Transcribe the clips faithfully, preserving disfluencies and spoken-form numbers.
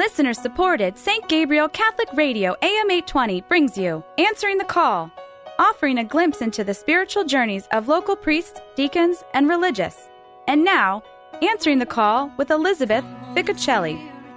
Listener-supported Saint Gabriel Catholic Radio A M eight twenty brings you Answering the Call, offering a glimpse into the spiritual journeys of local priests, deacons, and religious. And now, Answering the Call with Elizabeth Ficocelli.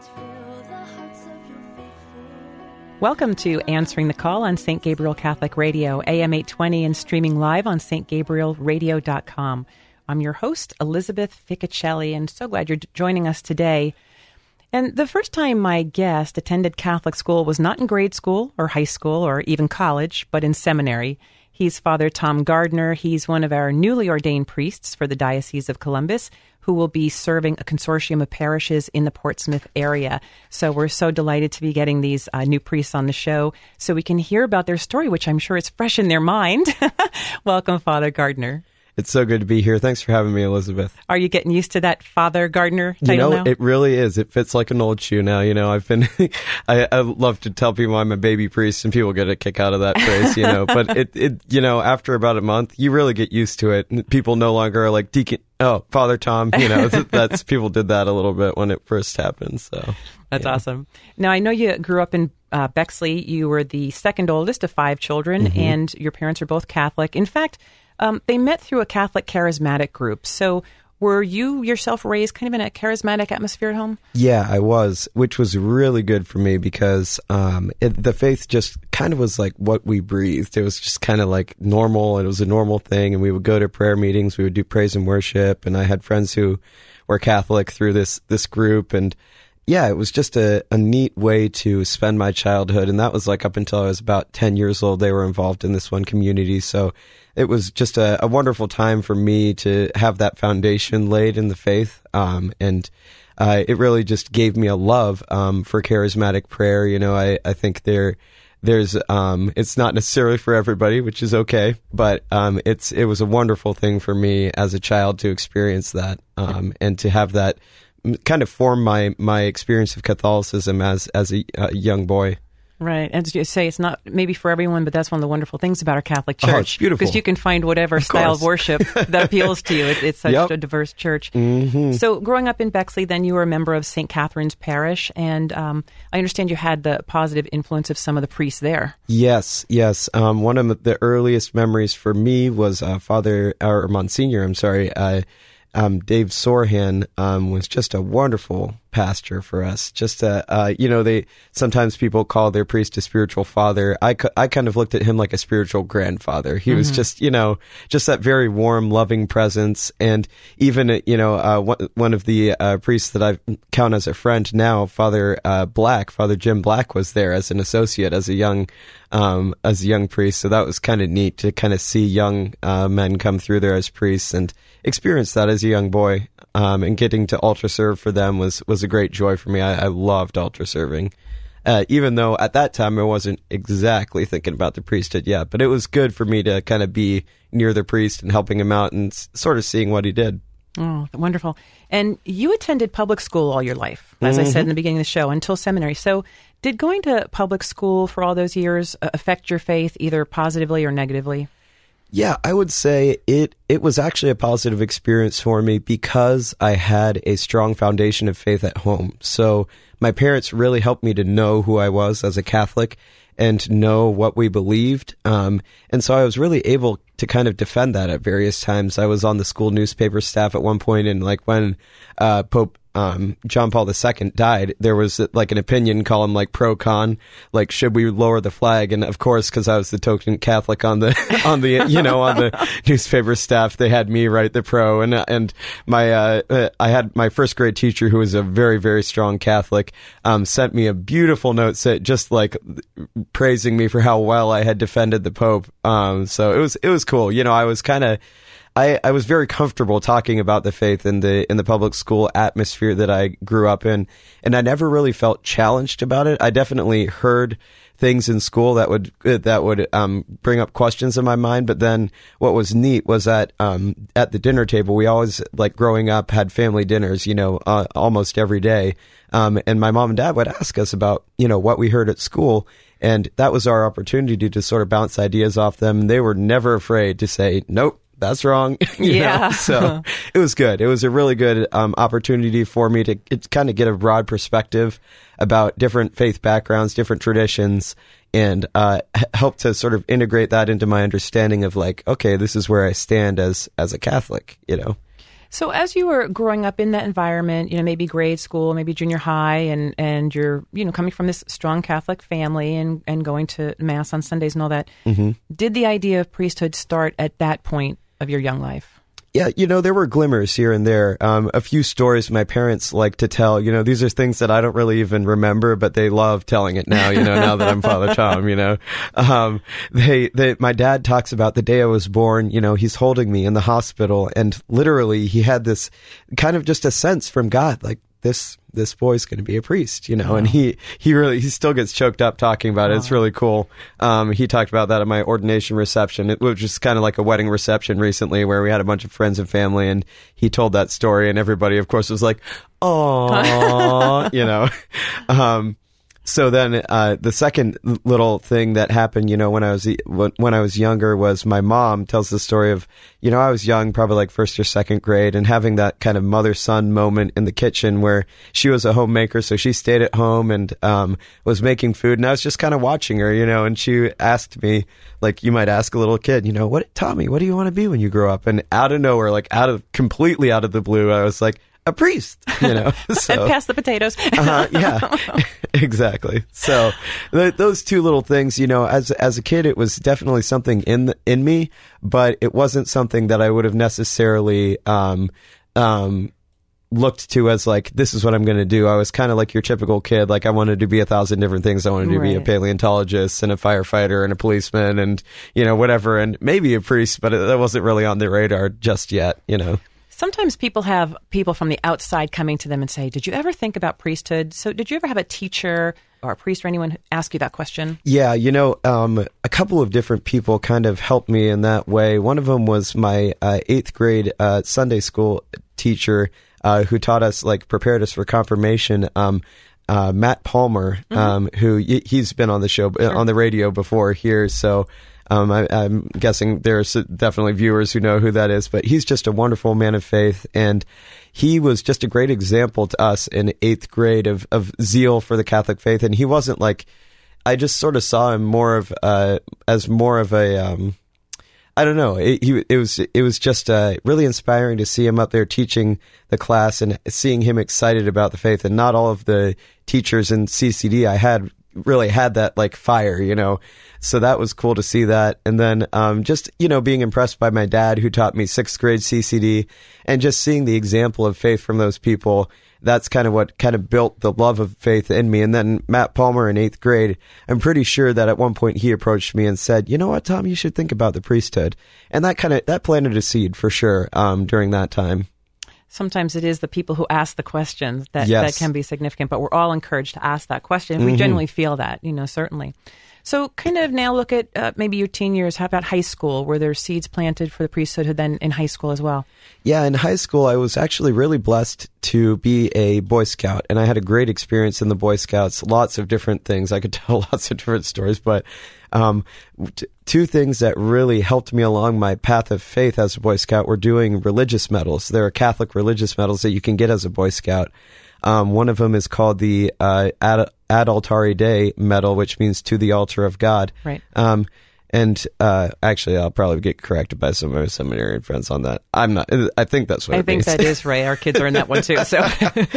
Welcome to Answering the Call on Saint Gabriel Catholic Radio, A M eight twenty, and streaming live on s t gabriel radio dot com. I'm your host, Elizabeth Ficocelli, and so glad you're joining us today. And the first time my guest attended Catholic school was not in grade school or high school or even college, but in seminary. He's Father Tom Gardner. He's one of our newly ordained priests for the Diocese of Columbus, who will be serving a consortium of parishes in the Portsmouth area. So we're so delighted to be getting these uh, new priests on the show so we can hear about their story, which I'm sure is fresh in their mind. Welcome, Father Gardner. It's so good to be here. Thanks for having me, Elizabeth. Are you getting used to that Father Gardner title You know, now? It really is. It fits like an old shoe now. You know, I've been, I, I love to tell people I'm a baby priest, and people get a kick out of that phrase, you know. But it, it, you know, after about a month, you really get used to it. And people no longer are like, Deacon, oh, Father Tom, you know, that's, people did that a little bit when it first happened. So That's yeah. awesome. Now, I know you grew up in uh, Bexley. You were the second oldest of five children, mm-hmm. and your parents are both Catholic. In fact, Um, they met through a Catholic charismatic group. So were you yourself raised kind of in a charismatic atmosphere at home? Yeah, I was, which was really good for me because um, it, the faith just kind of was like what we breathed. It was just kind of like normal. It was a normal thing. And we would go to prayer meetings. We would do praise and worship. And I had friends who were Catholic through this, this group. And yeah, it was just a, a neat way to spend my childhood. And that was like up until I was about ten years old, they were involved in this one community. So it was just a, a wonderful time for me to have that foundation laid in the faith. Um, and uh, it really just gave me a love um, for charismatic prayer. You know, I, I think there, there's, um, it's not necessarily for everybody, which is okay, but um, it's it was a wonderful thing for me as a child to experience that um, and to have that kind of form my, my experience of Catholicism as, as a, a young boy. Right. And as you say, it's not maybe for everyone, but that's one of the wonderful things about our Catholic Church. Oh, it's beautiful. Because you can find whatever of style course. of worship that appeals to you. It, it's such Yep. a diverse church. Mm-hmm. So growing up in Bexley, then you were a member of Saint Catherine's Parish, and um, I understand you had the positive influence of some of the priests there. Yes, yes. Um, one of the earliest memories for me was uh, Father, or Monsignor, I'm sorry, uh, um, Dave Sorhan um, was just a wonderful pastor for us. Just, uh, uh, you know, they sometimes people call their priest a spiritual father. I, I kind of looked at him like a spiritual grandfather. He mm-hmm. was just, you know, just that very warm, loving presence. And even, you know, uh, one, one of the uh, priests that I count as a friend now, Father uh, Black, Father Jim Black, was there as an associate, as a young, um, as a young priest. So that was kind of neat to kind of see young uh, men come through there as priests and experience that as a young boy. Um, and getting to altar serve for them was, was a great joy for me. I, I loved altar serving, uh, even though at that time I wasn't exactly thinking about the priesthood yet. But it was good for me to kind of be near the priest and helping him out and s- sort of seeing what he did. Oh, wonderful. And you attended public school all your life, as mm-hmm. I said in the beginning of the show, until seminary. So did going to public school for all those years affect your faith either positively or negatively? Yeah, I would say it it was actually a positive experience for me because I had a strong foundation of faith at home. So my parents really helped me to know who I was as a Catholic and know what we believed. Um, and so I was really able to kind of defend that at various times. I was on the school newspaper staff at one point, and like when uh, Pope Um, John Paul the Second died, there was like an opinion column, like pro-con, like should we lower the flag? And of course, because I was the token Catholic on the on the you know on the newspaper staff, they had me write the pro. And and my uh, I had my first grade teacher, who was a very very strong Catholic, um, sent me a beautiful note, said just like praising me for how well I had defended the Pope. Um, so it was it was cool. You know, I was kind of. I, I was very comfortable talking about the faith in the in the public school atmosphere that I grew up in, and I never really felt challenged about it. I definitely heard things in school that would that would um, bring up questions in my mind. But then what was neat was that um, at the dinner table, we always, like growing up, had family dinners, you know, uh, almost every day. Um, and my mom and dad would ask us about, you know, what we heard at school. And that was our opportunity to sort of bounce ideas off them. And they were never afraid to say, nope, that's wrong. you Yeah. know? So it was good. It was a really good um, opportunity for me to kind of get a broad perspective about different faith backgrounds, different traditions, and uh, help to sort of integrate that into my understanding of like, okay, this is where I stand as as a Catholic, you know. So as you were growing up in that environment, you know, maybe grade school, maybe junior high, and, and you're, you know, coming from this strong Catholic family and, and going to Mass on Sundays and all that, mm-hmm. did the idea of priesthood start at that point of your young life? Yeah, you know, there were glimmers here and there. Um, a few stories my parents like to tell. You know, these are things that I don't really even remember, but they love telling it now, you know, now that I'm Father Tom, you know. Um, they, they, my dad talks about the day I was born, you know, he's holding me in the hospital, and literally he had this kind of just a sense from God, like, this this boy's going to be a priest, you know, wow. and he, he really, he still gets choked up talking about it. Wow. It's really cool. Um, he talked about that at my ordination reception, it was just kind of like a wedding reception recently where we had a bunch of friends and family, and he told that story, and everybody, of course, was like, oh, you know. Um, So then, uh, the second little thing that happened, you know, when I was, when I was younger was my mom tells the story of, you know, I was young, probably like first or second grade, and having that kind of mother-son moment in the kitchen where she was a homemaker. So she stayed at home and, um, was making food, and I was just kind of watching her, you know, and she asked me, like you might ask a little kid, you know, what, Tommy, what do you want to be when you grow up? And out of nowhere, like out of, completely out of the blue, I was like, a priest, you know. So, and pass the potatoes. uh, yeah, exactly. So th- those two little things, you know, as as a kid, it was definitely something in the, in me, but it wasn't something that I would have necessarily um, um, looked to as like, this is what I'm going to do. I was kind of like your typical kid. Like I wanted to be a thousand different things. I wanted to right. be a paleontologist and a firefighter and a policeman and, you know, whatever, and maybe a priest, but it, that wasn't really on the radar just yet, you know. Sometimes people have people from the outside coming to them and say, did you ever think about priesthood? So did you ever have a teacher or a priest or anyone ask you that question? Yeah, you know, um, a couple of different people kind of helped me in that way. One of them was my uh, eighth grade uh, Sunday school teacher uh, who taught us, like, prepared us for confirmation. Um, uh, Matt Palmer, mm-hmm. um, who he's been on the show, sure. on the radio before here, so... Um, I, I'm guessing there's definitely viewers who know who that is, but he's just a wonderful man of faith, and he was just a great example to us in eighth grade of, of zeal for the Catholic faith. And he wasn't like, I just sort of saw him more of uh, as more of a, um, I don't know. It, he, it was it was just uh, really inspiring to see him up there teaching the class and seeing him excited about the faith. And not all of the teachers in C C D I had really had that like fire, you know. So that was cool to see that. And then um, just, you know, being impressed by my dad who taught me sixth grade C C D, and just seeing the example of faith from those people. That's kind of what kind of built the love of faith in me. And then Matt Palmer in eighth grade, I'm pretty sure that at one point he approached me and said, you know what, Tom, you should think about the priesthood. And that kind of, that planted a seed for sure um, during that time. Sometimes it is the people who ask the questions that, yes. that can be significant, but we're all encouraged to ask that question. Mm-hmm. We genuinely feel that, you know, certainly. So kind of now look at uh, maybe your teen years. How about high school? Were there seeds planted for the priesthood then in high school as well? Yeah, in high school, I was actually really blessed to be a Boy Scout, and I had a great experience in the Boy Scouts. Lots of different things. I could tell lots of different stories, but um, t- two things that really helped me along my path of faith as a Boy Scout were doing religious medals. There are Catholic religious medals that you can get as a Boy Scout. Um, one of them is called the uh, Ad, Ad Altare Dei medal, which means to the altar of God. Right. Um, and uh, actually, I'll probably get corrected by some of my seminarian friends on that. I'm not. I think that's what I it think means. that is right. Our kids are in that one too. So,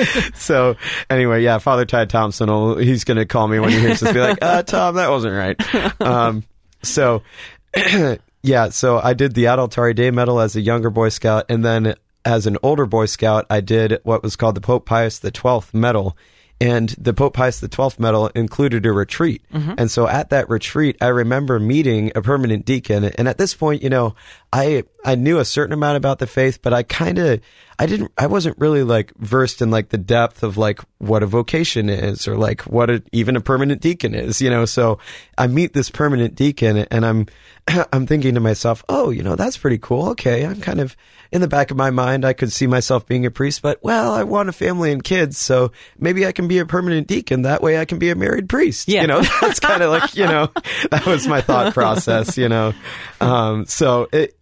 so anyway, yeah, Father Ty Thompson, will, he's going to call me when he hears this, be like, uh, Tom, that wasn't right. Um, so, yeah, so I did the Ad Altare Dei medal as a younger Boy Scout, and then as an older Boy Scout, I did what was called the Pope Pius the twelfth medal. And the Pope Pius the twelfth medal included a retreat. Mm-hmm. And so at that retreat, I remember meeting a permanent deacon. And at this point, you know, I I knew a certain amount about the faith, but I kind of, I didn't, I wasn't really like versed in like the depth of like what a vocation is or like what a, even a permanent deacon is, you know. So I meet this permanent deacon and I'm, I'm thinking to myself, oh, you know, that's pretty cool. Okay, I'm kind of, in the back of my mind, I could see myself being a priest, but, well, I want a family and kids, so maybe I can be a permanent deacon. That way I can be a married priest. Yeah. You know, that's kind of like, you know, that was my thought process, you know. Um, so, it, I,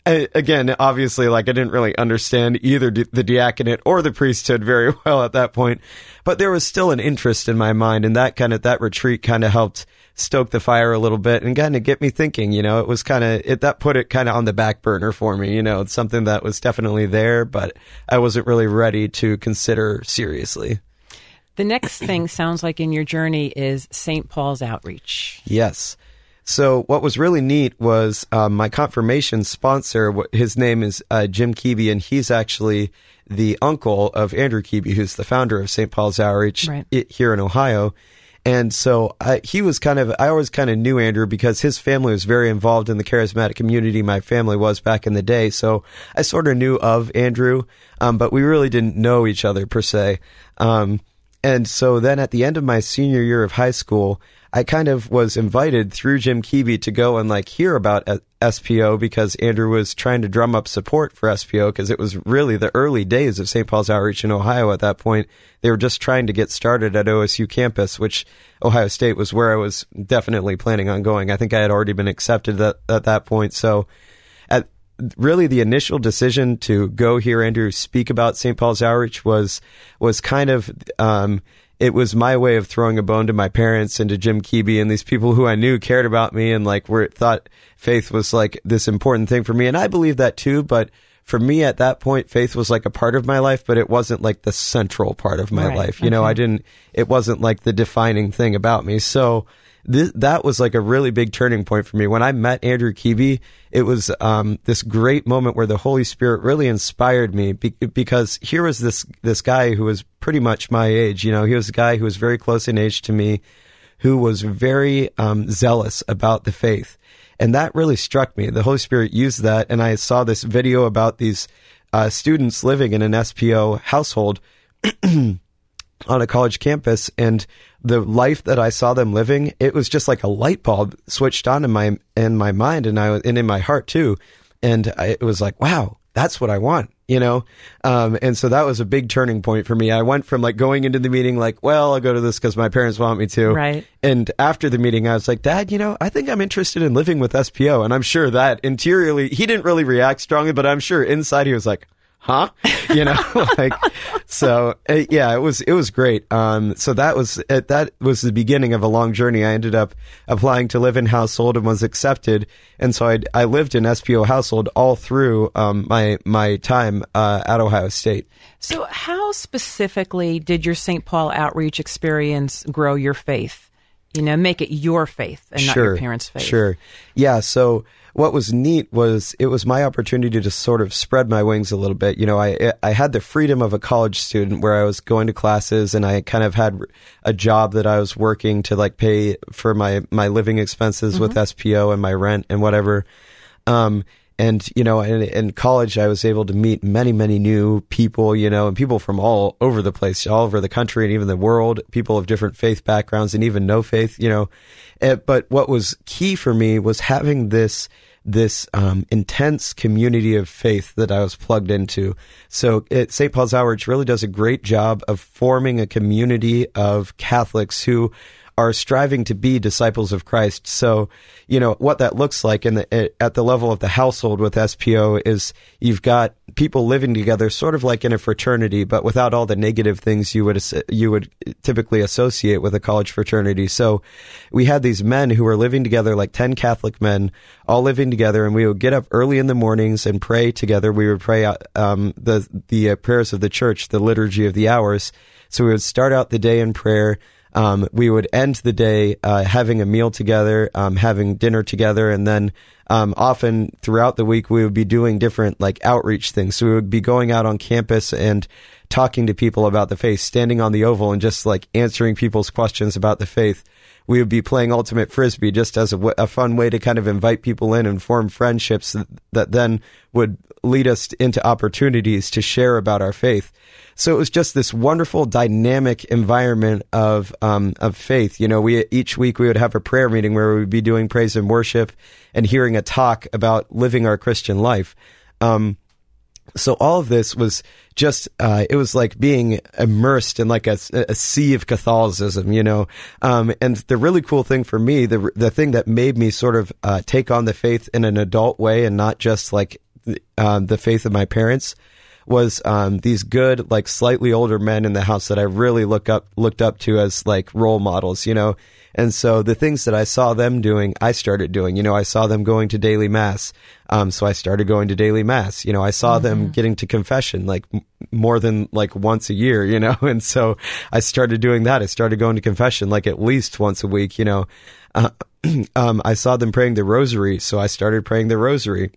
again, obviously, like I didn't really understand either d- the diaconate or the priesthood very well at that point, but there was still an interest in my mind, and that kind of that retreat kind of helped stoke the fire a little bit and kind of get me thinking. You know, it was kind of it that put it kind of on the back burner for me. You know, it's something that was definitely there, but I wasn't really ready to consider seriously. The next thing sounds like in your journey is Saint Paul's Outreach. Yes. So what was really neat was um, my confirmation sponsor, his name is uh, Jim Keeby, and he's actually the uncle of Andrew Keeby, who's the founder of Saint Paul's Outreach right. i- here in Ohio. And so I, he was kind of, I always kind of knew Andrew because his family was very involved in the charismatic community. My family was back in the day. So I sort of knew of Andrew, um, but we really didn't know each other per se. Um, and so then at the end of my senior year of high school, I kind of was invited through Jim Keeby to go and like hear about S P O because Andrew was trying to drum up support for S P O because it was really the early days of Saint Paul's Outreach in Ohio at that point. They were just trying to get started at O S U campus, which Ohio State was where I was definitely planning on going. I think I had already been accepted at, at that point. So at really the initial decision to go hear Andrew speak about Saint Paul's Outreach was, was kind of, um, it was my way of throwing a bone to my parents and to Jim Keeby and these people who I knew cared about me and like were thought faith was like this important thing for me. And I believe that too. But for me at that point, faith was like a part of my life, but it wasn't like the central part of my right. life. You okay. know, I didn't, it wasn't like the defining thing about me. So th- that was like a really big turning point for me. When I met Andrew Keeby, it was um, this great moment where the Holy Spirit really inspired me be- because here was this, this guy who was pretty much my age. You know, he was a guy who was very close in age to me, who was very um, zealous about the faith. And that really struck me. The Holy Spirit used that. And I saw this video about these uh, students living in an S P O household on a college campus. And the life that I saw them living, it was just like a light bulb switched on in my, in my mind and I and in my heart too. And I, it was like, wow, that's what I want. You know, um, and so that was a big turning point for me. I went from like going into the meeting like, well, I'll go to this because my parents want me to. Right. And after the meeting, I was like, Dad, you know, I think I'm interested in living with S P O. And I'm sure that interiorly, he didn't really react strongly, but I'm sure inside he was like, huh? You know, like, so uh, yeah, it was, it was great. Um, so that was, uh, that was the beginning of a long journey. I ended up applying to live in household and was accepted. And so I, I lived in S P O household all through, um, my, my time, uh, at Ohio State. So how specifically did your Saint Paul outreach experience grow your faith? You know, make it your faith and not sure, your parents' faith. Sure. Yeah. So what was neat was it was my opportunity to sort of spread my wings a little bit. You know, I I had the freedom of a college student where I was going to classes and I kind of had a job that I was working to like pay for my, my living expenses mm-hmm. with S P O and my rent and whatever. Um, And, you know, in, in college, I was able to meet many, many new people, you know, and people from all over the place, all over the country and even the world, people of different faith backgrounds and even no faith, you know. Uh, but what was key for me was having this, this um, intense community of faith that I was plugged into. So it, Saint Paul's Outreach really does a great job of forming a community of Catholics who are striving to be disciples of Christ. So, you know, what that looks like in the, at the level of the household with S P O is you've got people living together sort of like in a fraternity, but without all the negative things you would, you would typically associate with a college fraternity. So we had these men who were living together, like ten Catholic men, all living together, and we would get up early in the mornings and pray together. We would pray, um, the, the uh, prayers of the church, the liturgy of the hours. So we would start out the day in prayer. Um, we would end the day uh, having a meal together, um, having dinner together, and then um, often throughout the week we would be doing different like outreach things. So we would be going out on campus and talking to people about the faith, standing on the oval and just like answering people's questions about the faith. We would be playing ultimate frisbee just as a, w- a fun way to kind of invite people in and form friendships that, that then would lead us into opportunities to share about our faith. So it was just this wonderful dynamic environment of um, of faith. You know, we each week we would have a prayer meeting where we would be doing praise and worship and hearing a talk about living our Christian life. Um, so all of this was just, uh, it was like being immersed in like a, a sea of Catholicism, you know. Um, and the really cool thing for me, the the thing that made me sort of uh, take on the faith in an adult way and not just like um, the faith of my parents was um, these good, like slightly older men in the house that I really look up looked up to as like role models, you know. And so the things that I saw them doing, I started doing. You know, I saw them going to daily mass, um, so I started going to daily mass. You know, I saw mm-hmm. them getting to confession like m- more than like once a year. You know, and so I started doing that. I started going to confession like at least once a week. You know, uh, um, I saw them praying the rosary, so I started praying the rosary,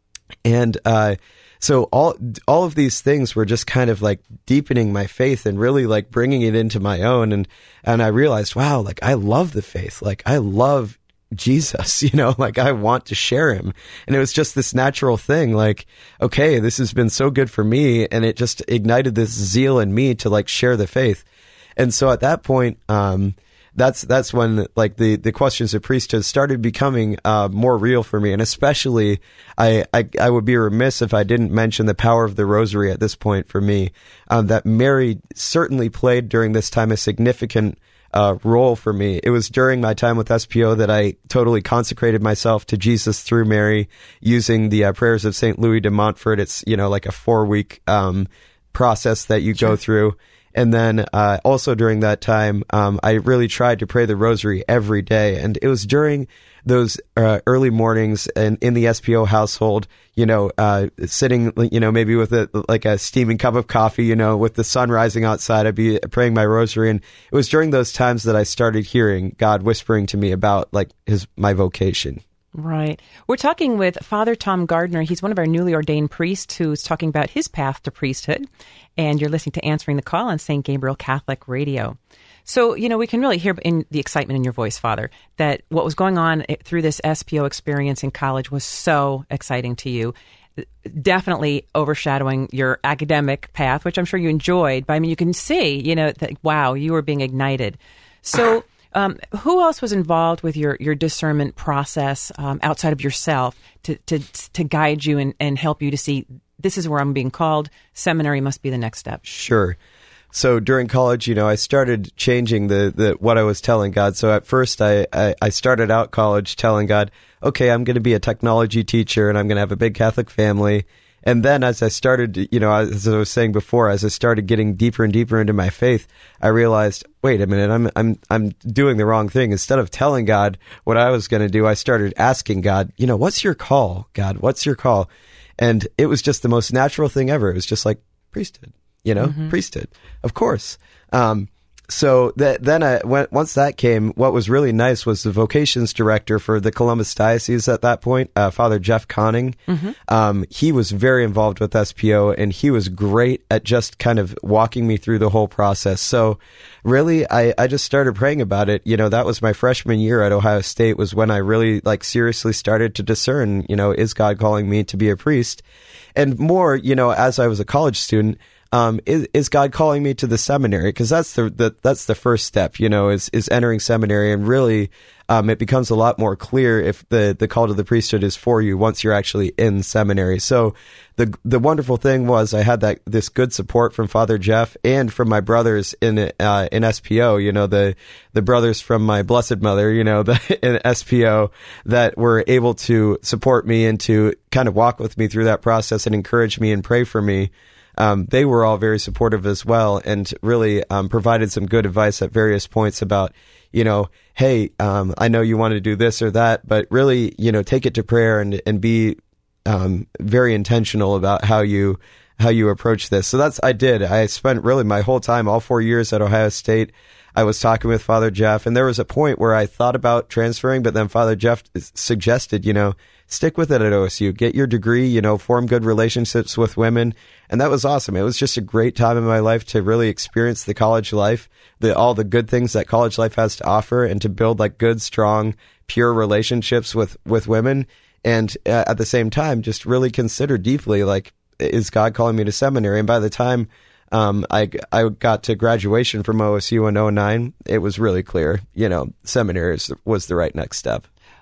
and uh, so all all of these things were just kind of like deepening my faith and really like bringing it into my own. And and I realized, wow, like I love the faith. Like I love Jesus, you know, like I want to share him. And it was just this natural thing. Like, okay, this has been so good for me. And it just ignited this zeal in me to like share the faith. And so at that point, um, That's that's when like the, the questions of priesthood started becoming uh, more real for me, and especially I, I I would be remiss if I didn't mention the power of the rosary at this point for me. Um, that Mary certainly played during this time a significant uh, role for me. It was during my time with S P O that I totally consecrated myself to Jesus through Mary, using the uh, prayers of Saint Louis de Montfort. It's you know like a four week um, process that you Sure. go through. And then uh, also during that time, um, I really tried to pray the rosary every day. And it was during those uh, early mornings and in the S P O household, you know, uh, sitting, you know, maybe with a, like a steaming cup of coffee, you know, with the sun rising outside, I'd be praying my rosary. And it was during those times that I started hearing God whispering to me about like his my vocation. Right. We're talking with Father Tom Gardner. He's one of our newly ordained priests who's talking about his path to priesthood. And you're listening to Answering the Call on Saint Gabriel Catholic Radio. So, you know, we can really hear in the excitement in your voice, Father, that what was going on through this S P O experience in college was so exciting to you. Definitely overshadowing your academic path, which I'm sure you enjoyed. But I mean, you can see, you know, that, wow, you were being ignited. So Um, who else was involved with your, your discernment process um, outside of yourself to to, to guide you and, and help you to see this is where I'm being called? Seminary must be the next step. Sure. So during college, you know, I started changing the, the what I was telling God. So at first, I, I, I started out college telling God, okay, I'm going to be a technology teacher and I'm going to have a big Catholic family. And then as I started, you know, as I was saying before, as I started getting deeper and deeper into my faith, I realized, wait a minute, I'm I'm I'm doing the wrong thing. Instead of telling God what I was going to do, I started asking God, you know, what's your call, God? What's your call? And it was just the most natural thing ever. It was just like priesthood, you know, mm-hmm. priesthood, of course. Um, So that, then I went, once that came, what was really nice was the vocations director for the Columbus Diocese at that point, uh, Father Jeff Conning. Mm-hmm. Um, he was very involved with S P O, and he was great at just kind of walking me through the whole process. So really, I, I just started praying about it. You know, that was my freshman year at Ohio State was when I really like seriously started to discern, you know, is God calling me to be a priest? And more, you know, as I was a college student, Um, is, is God calling me to the seminary? Because that's the, the that's the first step, you know, is is entering seminary, and really, um, it becomes a lot more clear if the the call to the priesthood is for you once you're actually in seminary. So, the the wonderful thing was I had that this good support from Father Jeff and from my brothers in uh, in S P O. You know, the the brothers from my Blessed Mother, you know, the in S P O that were able to support me and to kind of walk with me through that process and encourage me and pray for me. Um, they were all very supportive as well, and really um, provided some good advice at various points about, you know, hey, um, I know you want to do this or that, but really, you know, take it to prayer and and be um, very intentional about how you how you approach this. So that's I did. I spent really my whole time, all four years at Ohio State. I was talking with Father Jeff, and there was a point where I thought about transferring, but then Father Jeff suggested, you know, stick with it at O S U, get your degree, you know, form good relationships with women. And that was awesome. It was just a great time in my life to really experience the college life, the, all the good things that college life has to offer, and to build like good, strong, pure relationships with, with women. And uh, at the same time, just really consider deeply, like, is God calling me to seminary? And by the time um, I, I got to graduation from O S U in oh nine, it was really clear, you know, seminary was the right next step.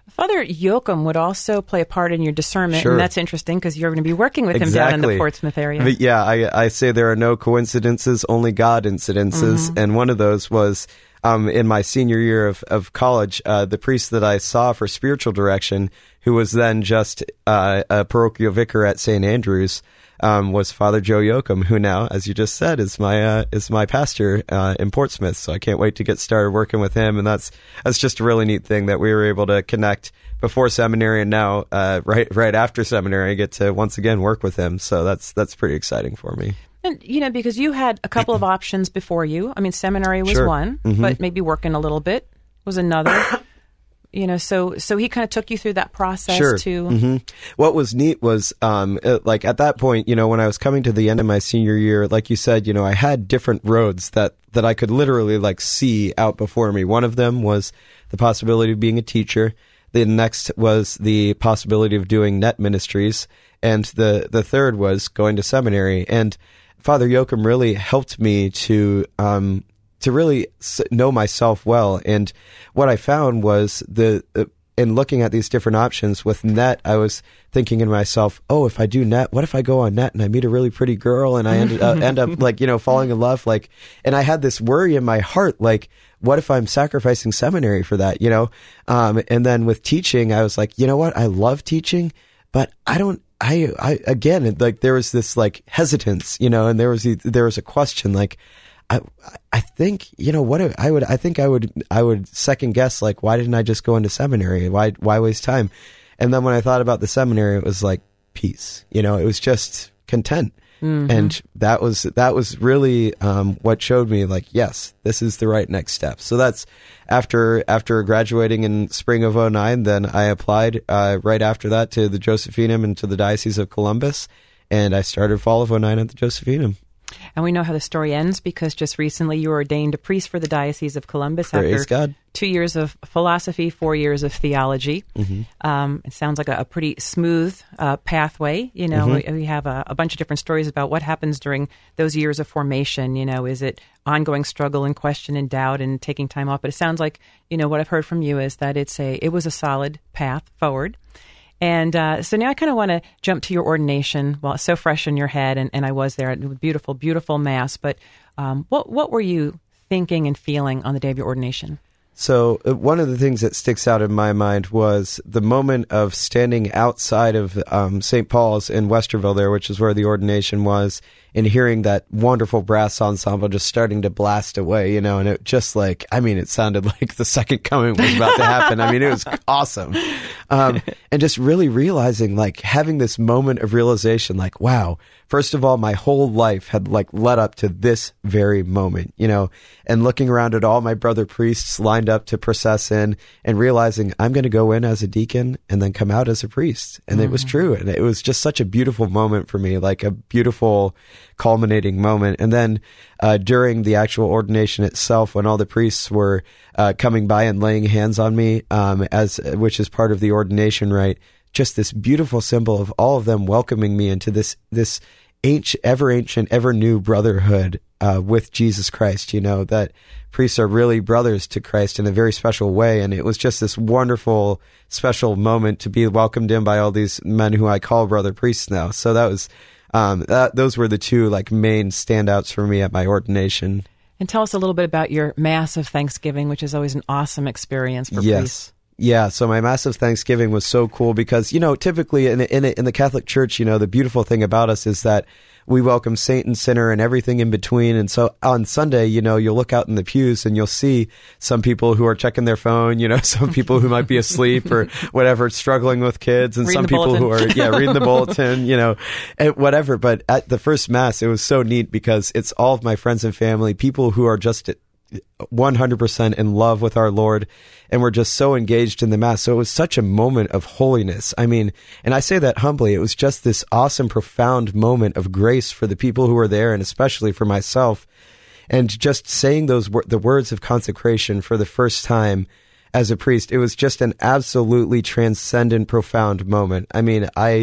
Father Joachim would also play a part in your discernment, Sure. and that's interesting because you're going to be working with him Exactly. down in the Portsmouth area. But yeah, I, I say there are no coincidences, only God incidences. Mm-hmm. And one of those was um, in my senior year of, of college, uh, the priest that I saw for spiritual direction, who was then just uh, a parochial vicar at Saint Andrews, um, was Father Joe Joachim, who now, as you just said, is my uh, is my pastor uh, in Portsmouth. So I can't wait to get started working with him. And that's that's just a really neat thing that we were able to connect before seminary, and now uh, right right after seminary, I get to once again work with him. So that's that's pretty exciting for me. And, you know, because you had a couple of options before you. I mean, seminary was Sure. one, Mm-hmm. but maybe working a little bit was another. You know, so so he kind of took you through that process Sure. to... hmm What was neat was, um, uh, like at that point, you know, when I was coming to the end of my senior year, like you said, you know, I had different roads that, that I could literally like see out before me. One of them was the possibility of being a teacher. The next was the possibility of doing net ministries. And the, the third was going to seminary. And Father Joachim really helped me to, um, to really know myself well. And what I found was the, uh, in looking at these different options with net, I was thinking in myself, oh, if I do net, what if I go on net and I meet a really pretty girl and I end, uh, end up like, you know, falling in love? Like, and I had this worry in my heart, like, what if I'm sacrificing seminary for that, you know? Um, and then with teaching, I was like, you know what? I love teaching, but I don't, I, I, again, like there was this like hesitance, you know, and there was, there was a question like, I, I think, you know, what I would, I think I would, I would second guess, like, why didn't I just go into seminary? Why, why waste time? And then when I thought about the seminary, it was like peace, you know, it was just content. Mm-hmm. And that was, that was really, um, what showed me like, yes, this is the right next step. So that's after, after graduating in spring of oh nine, then I applied, uh, right after that to the Josephinum and to the Diocese of Columbus. And I started fall of oh nine at the Josephinum. And we know how the story ends because just recently you were ordained a priest for the Diocese of Columbus Praise after God. two years of philosophy, four years of theology. Mm-hmm. Um, it sounds like a, a pretty smooth uh, pathway. You know, mm-hmm. we, we have a, a bunch of different stories about what happens during those years of formation. You know, is it ongoing struggle and question and doubt and taking time off? But it sounds like, you know, what I've heard from you is that it's a it was a solid path forward. And uh, so now I kind of want to jump to your ordination. Well, it's so fresh in your head, and, and I was there. Beautiful, beautiful Mass. But um, what what were you thinking and feeling on the day of your ordination? So uh, one of the things that sticks out in my mind was the moment of standing outside of um, Saint Paul's in Westerville there, which is where the ordination was, and hearing that wonderful brass ensemble just starting to blast away, you know, and it just like, I mean, it sounded like the second coming was about to happen. I mean, it was awesome. Um, and just really realizing, like, having this moment of realization, like, wow, first of all, my whole life had like led up to this very moment, you know, and looking around at all my brother priests lined up to process in and realizing I'm going to go in as a deacon and then come out as a priest. And mm. it was true. And it was just such a beautiful moment for me, like a beautiful culminating moment. And then uh, during the actual ordination itself, when all the priests were uh, coming by and laying hands on me, um, as which is part of the ordination rite, just this beautiful symbol of all of them welcoming me into this this ancient, ever ancient, ever new brotherhood uh, with Jesus Christ. You know, that priests are really brothers to Christ in a very special way. And it was just this wonderful, special moment to be welcomed in by all these men who I call brother priests now. So that was, um, that, those were the two like main standouts for me at my ordination. And tell us a little bit about your Mass of Thanksgiving, which is always an awesome experience for yes. priests. Yeah, so my Mass of Thanksgiving was so cool because, you know, typically in in, in the Catholic Church, you know, the beautiful thing about us is that we welcome saint and sinner and everything in between. And so on Sunday, you know, you'll look out in the pews and you'll see some people who are checking their phone, you know, some people who might be asleep or whatever, struggling with kids, and reading some people bulletin. who are, yeah, reading the bulletin, you know, and whatever. But at the first Mass, it was so neat because it's all of my friends and family, people who are just one hundred percent in love with our Lord, and we're just so engaged in the Mass. So it was such a moment of holiness. I mean, and I say that humbly, it was just this awesome, profound moment of grace for the people who were there, and especially for myself. And just saying those the words of consecration for the first time as a priest, it was just an absolutely transcendent, profound moment. I mean, I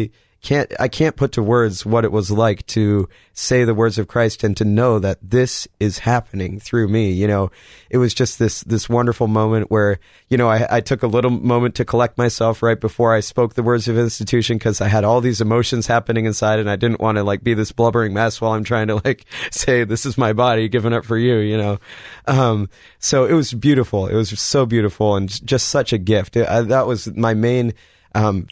can't I can't put to words what it was like to say the words of Christ and to know that this is happening through me. You know, it was just this this wonderful moment where, you know, I, I took a little moment to collect myself right before I spoke the words of institution, because I had all these emotions happening inside, and I didn't want to like be this blubbering mess while I'm trying to like say, this is my body given up for you, you know. Um, so it was beautiful. It was so beautiful and just such a gift. It, I, that was my main um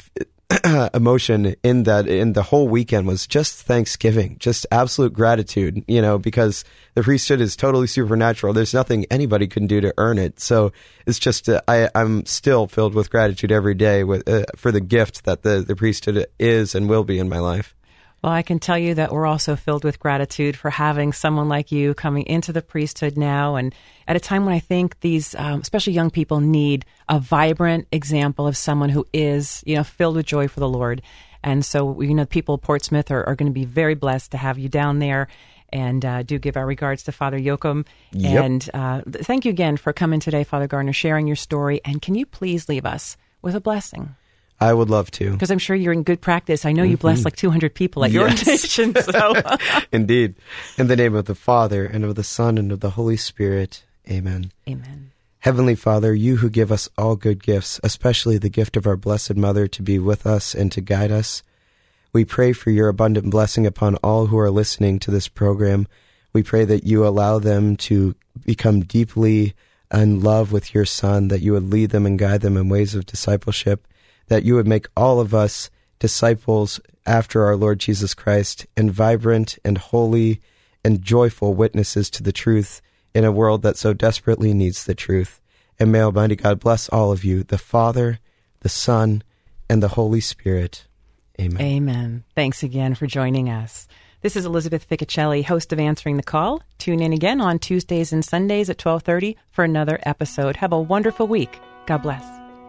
emotion in that in the whole weekend was just thanksgiving, just absolute gratitude, you know, because the priesthood is totally supernatural. There's nothing anybody can do to earn it. So it's just uh, I I'm still filled with gratitude every day with uh, for the gift that the the priesthood is and will be in my life. Well, I can tell you that we're also filled with gratitude for having someone like you coming into the priesthood now, and at a time when I think these, um, especially young people, need a vibrant example of someone who is, you know, filled with joy for the Lord. And so, you know, people of Portsmouth are, are going to be very blessed to have you down there. And uh, do give our regards to Father Joachim. Yep. And uh, th- thank you again for coming today, Father Gardner, sharing your story. And can you please leave us with a blessing? I would love to. Because I'm sure you're in good practice. I know you bless like two hundred people at your Yes. ordination. So. Indeed. In the name of the Father, and of the Son, and of the Holy Spirit. Amen. Amen. Heavenly Father, you who give us all good gifts, especially the gift of our Blessed Mother to be with us and to guide us, we pray for your abundant blessing upon all who are listening to this program. We pray that you allow them to become deeply in love with your Son, that you would lead them and guide them in ways of discipleship, that you would make all of us disciples after our Lord Jesus Christ, and vibrant and holy and joyful witnesses to the truth in a world that so desperately needs the truth. And may Almighty God bless all of you, the Father, the Son, and the Holy Spirit. Amen. Amen. Thanks again for joining us. This is Elizabeth Ficcicelli, host of Answering the Call. Tune in again on Tuesdays and Sundays at twelve thirty for another episode. Have a wonderful week. God bless.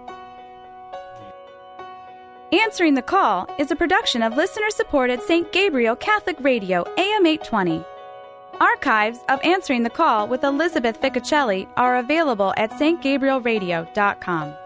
Answering the Call is a production of listener-supported Saint Gabriel Catholic Radio, A M eight twenty. Archives of Answering the Call with Elizabeth Ficcicelli are available at s t gabriel radio dot com.